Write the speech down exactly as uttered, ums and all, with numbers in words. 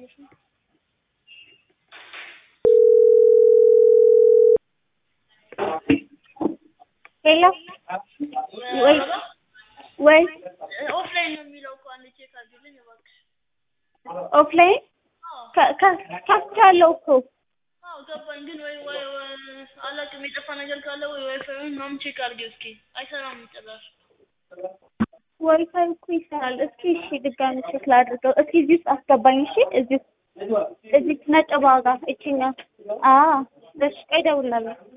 ሄሎ ወይ ወይ ኦፍላይን ነው የሚለው እኮ አንዴ ቼክ አድርግልኝ እባክሽ። ኦፍላይን ከፍቻለሁ እኮ። አዎ ገባኝ፣ ግን ወይ ወይ አላውቅም የጠፋ ነገር ካለ ወይ ዋይፋዩን ምናምን ቼክ አድርጊው እስኪ። አይሰራም ጭራሽ። ዋይፋይ እኮ ይሰራል። እስኪ እሺ ድጋሚ ቼክ ላድርገው። እስኪ እዚህ ውስጥ አስገባኝ። እሺ እዚህ እዚህ ነጥብ ዋጋ እቺኛ። አዎ እሺ ቆይ እደውላለሁ።